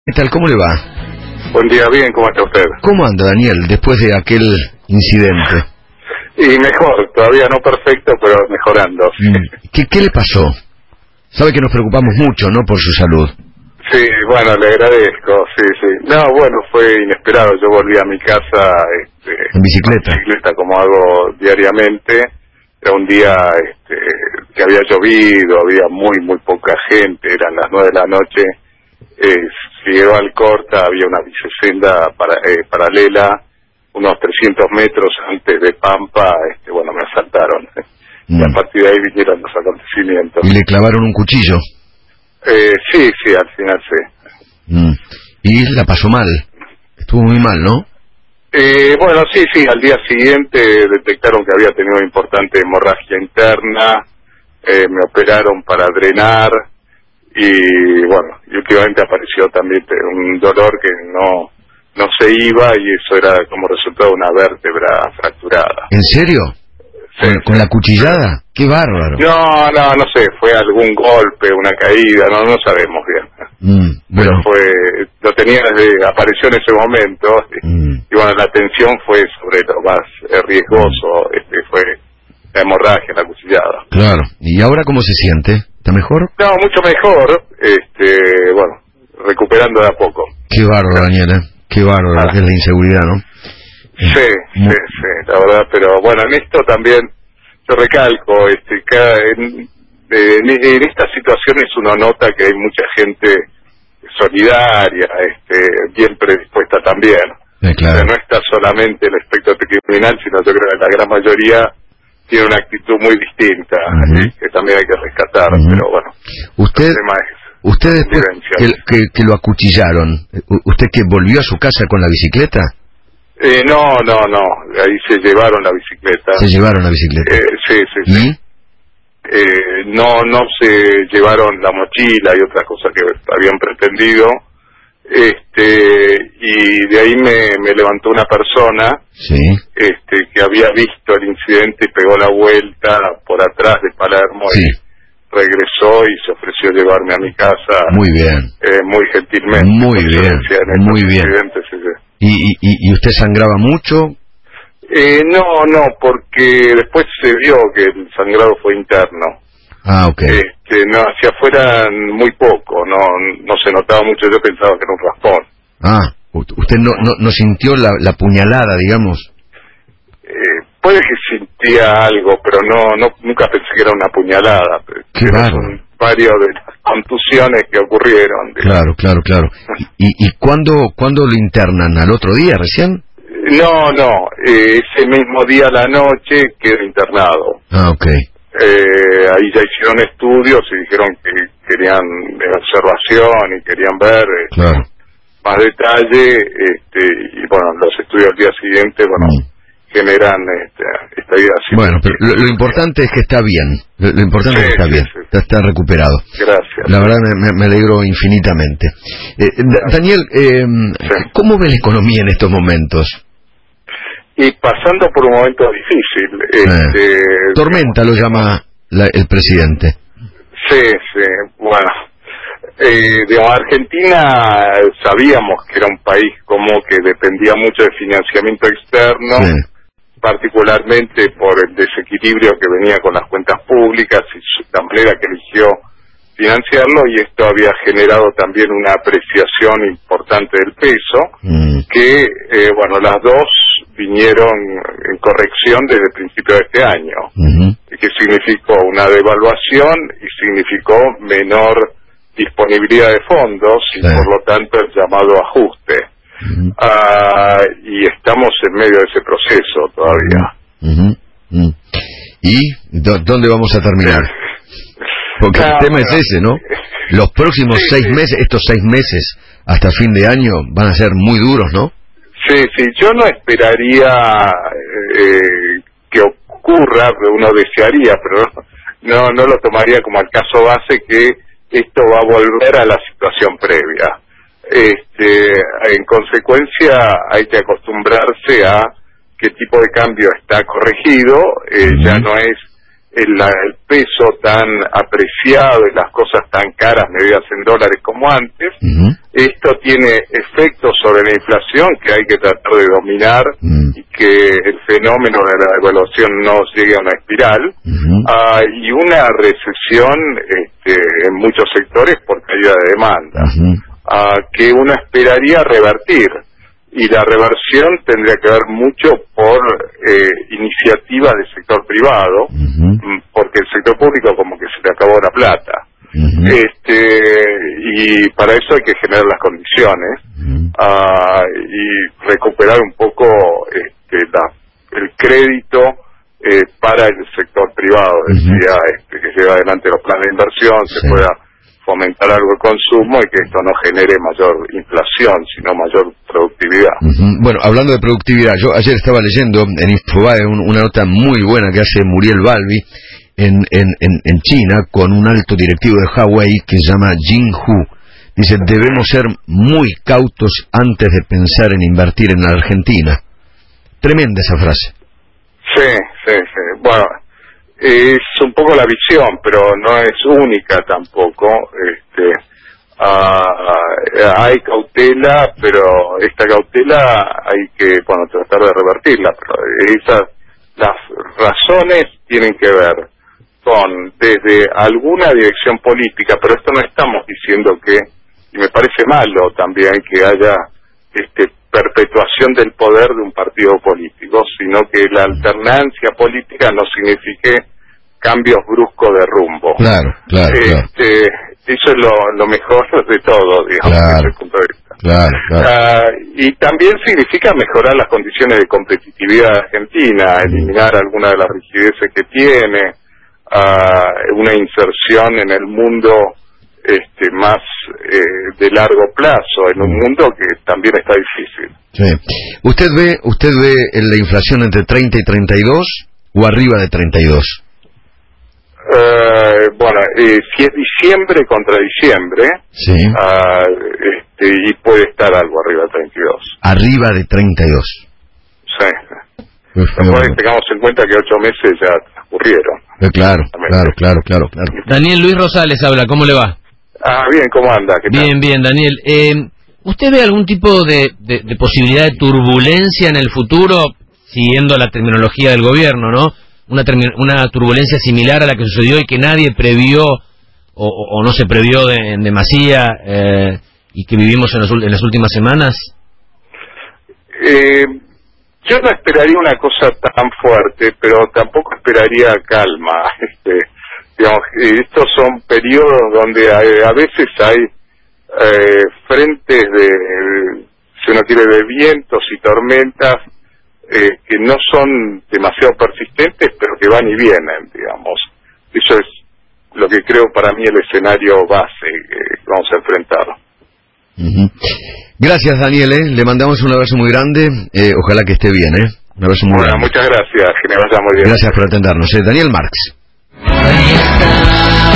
¿Qué tal? ¿Cómo le va? Buen día, bien, ¿cómo está usted? ¿Cómo anda, Daniel, después de aquel incidente? Y mejor, todavía no perfecto, pero mejorando. ¿Qué le pasó? Sabe que nos preocupamos mucho, ¿no?, por su salud. Sí, bueno, le agradezco, sí. No, bueno, fue inesperado. Yo volví a mi casa ¿En bicicleta? en bicicleta, como hago diariamente. Era un día que había llovido, había muy poca gente, eran las 9 de la noche. Si llegó al Corta, había una bicesenda paralela, unos 300 metros antes de Pampa. Bueno, me asaltaron. Y a partir de ahí vinieron los acontecimientos. ¿Y le clavaron un cuchillo? Sí, al final sí. Y la pasó mal. Estuvo muy mal, ¿no? Bueno, sí, al día siguiente detectaron que había tenido importante hemorragia interna, me operaron para drenar y bueno, y últimamente apareció también un dolor que no se iba, y eso era como resultado de una vértebra fracturada. ¿En serio? Sí. ¿Con la cuchillada? ¡Qué bárbaro! No sé, fue algún golpe, una caída, no sabemos bien. Bueno. Pero lo tenía apareció en ese momento, y bueno, la atención fue sobre lo más riesgoso, fue la hemorragia, la cuchillada. Claro. ¿Y ahora cómo se siente? ¿Está mejor? No, mucho mejor, bueno, recuperando de a poco. Qué bárbaro, Daniela, qué bárbaro, que es la inseguridad, ¿no? Sí, la verdad, pero bueno, en esto también yo recalco, en estas situaciones uno nota que hay mucha gente solidaria, bien predispuesta también. Claro. O sea, no está solamente el aspecto criminal, sino yo creo que la gran mayoría tiene una actitud muy distinta, que también hay que rescatar, pero bueno, usted después que lo acuchillaron, ¿usted que volvió a su casa con la bicicleta? No, ahí se llevaron la bicicleta. ¿Se llevaron la bicicleta? Sí. ¿Y? No se llevaron la mochila y otras cosas que habían pretendido, y de ahí me levantó una persona, que había visto el incidente y pegó la vuelta por atrás de Palermo, y regresó y se ofreció llevarme a mi casa. Muy bien. Muy gentilmente. Muy bien. ¿Y usted sangraba mucho? No, porque después se vio que el sangrado fue interno. Ah, ok. No, hacia afuera muy poco, no se notaba mucho, yo pensaba que era un raspón. Ah, ¿usted no sintió la puñalada, digamos? Puede que sentía algo, pero nunca pensé que era una puñalada. Qué bárbaro. Varios de las contusiones que ocurrieron. Claro. ¿Y cuándo lo internan? ¿Al otro día recién? No, ese mismo día a la noche quedó internado. Ah, ok. Ahí ya hicieron estudios y dijeron que querían observación y querían ver más detalle, y bueno, los estudios al día siguiente, generan esta idea. Bueno, pero lo importante es que está bien, lo importante es que está bien, está recuperado. Gracias. La verdad me alegro infinitamente. Daniel, ¿cómo ve la economía en estos momentos? Y pasando por un momento difícil. Tormenta lo llama el presidente. Sí, bueno. Argentina sabíamos que era un país como que dependía mucho de financiamiento externo, particularmente por el desequilibrio que venía con las cuentas públicas y la manera que eligió financiarlo, y esto había generado también una apreciación importante del peso, que, las dos vinieron en corrección desde el principio de este año, que significó una devaluación y significó menor disponibilidad de fondos y por lo tanto el llamado ajuste. Y estamos en medio de ese proceso todavía. ¿Y dónde vamos a terminar? Porque el tema es ese, ¿no? Los próximos 6 meses, estos 6 meses hasta fin de año van a ser muy duros, ¿no? Sí, yo no esperaría que ocurra, uno desearía, pero no lo tomaría como el caso base que esto va a volver a la situación previa. En consecuencia hay que acostumbrarse a que el tipo de cambio está corregido, ya no es el peso tan apreciado y las cosas tan caras medidas en dólares como antes, esto tiene efectos sobre la inflación que hay que tratar de dominar y que el fenómeno de la devaluación no llegue a una espiral, y una recesión en muchos sectores por caída de demanda, que uno esperaría revertir. Y la reversión tendría que ver mucho por iniciativas del sector privado, porque el sector público como que se le acabó la plata. Y para eso hay que generar las condiciones y recuperar un poco el crédito para el sector privado. Decía que lleve adelante los planes de inversión, se pueda fomentar algo el consumo y que esto no genere mayor inflación, sino mayor productividad. Bueno, hablando de productividad, yo ayer estaba leyendo en Infobae una nota muy buena que hace Muriel Balbi en China con un alto directivo de Huawei que se llama Jin Hu. Dice, debemos ser muy cautos antes de pensar en invertir en la Argentina. Tremenda esa frase. Sí. Bueno, es un poco la visión, pero no es única tampoco. Hay cautela, pero esta cautela hay que, tratar de revertirla. Pero las razones tienen que ver con desde alguna dirección política, pero esto no estamos diciendo que, y me parece malo también que haya perpetuación del poder de un partido político, sino que la alternancia política no signifique cambios bruscos de rumbo. Claro. Eso es lo mejor de todo, digamos, desde ese punto de vista. Claro. Y también significa mejorar las condiciones de competitividad de Argentina, eliminar algunas de las rigideces que tiene, una inserción en el mundo más de largo plazo, en un mundo que también está difícil. Sí. ¿Usted ve la inflación entre 30 y 32 o arriba de 32? Si es diciembre contra diciembre, y puede estar algo arriba de 32. Arriba de 32. Sí. Después tengamos en cuenta que 8 meses ya transcurrieron. Claro. Daniel Luis Rosales habla, ¿cómo le va? Bien, ¿cómo anda? ¿Qué tal? Bien, Daniel. ¿Usted ve algún tipo de posibilidad de turbulencia en el futuro, siguiendo la terminología del gobierno, ¿no? Una turbulencia similar a la que sucedió y que nadie previó o no se previó en demasía y que vivimos en las últimas semanas? Yo no esperaría una cosa tan fuerte, pero tampoco esperaría calma. Estos son periodos donde a veces hay frentes si uno quiere, de vientos y tormentas que no son demasiado persistentes, pero que van y vienen, digamos. Eso es lo que creo para mí el escenario base que vamos a enfrentar. Gracias, Daniel, le mandamos un abrazo muy grande, ojalá que esté bien, un abrazo muy grande. Muchas gracias, que me vaya muy bien. Gracias por atendernos, Daniel Marx.